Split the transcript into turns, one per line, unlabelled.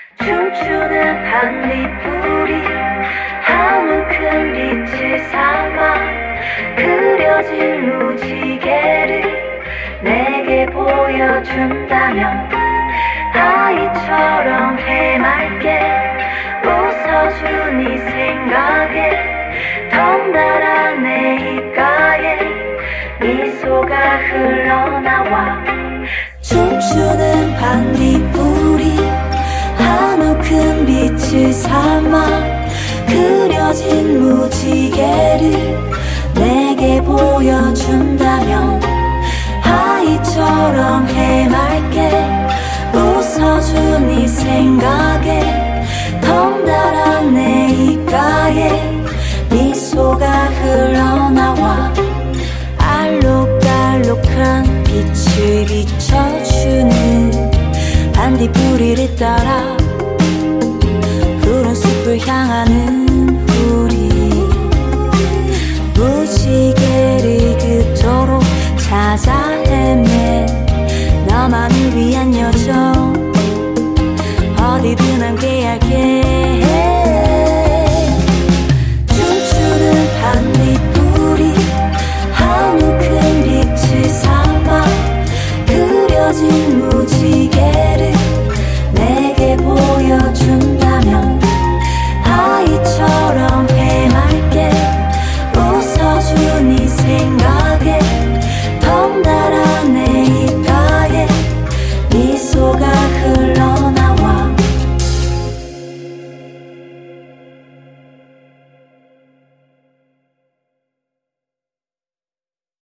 춤추는 반딧불이 한우 큰 빛을 삼아 그려진 무지개를 내게 보여준다면 아이처럼 해맑게 웃어준 이 생각에 덩달아 내 입가에 미소가 흘러나와 춤추는 반딧불이 한우 큰 빛을 삼아 그려진 무지개를 내게 보여준다면 아이처럼 해맑게 웃어준 이 생각에 덩달아 내 입가에 미소가 흘러나와 알록달록한 빛을 비춰주는 반딧불이를 따라 푸른 숲을 향하는 우리 무지개를 그토록 찾아 헤매 너만을 위한 여정 어디든 함께할게 춤추는 반딧불이 한우 큰 빛을 삼아 그려진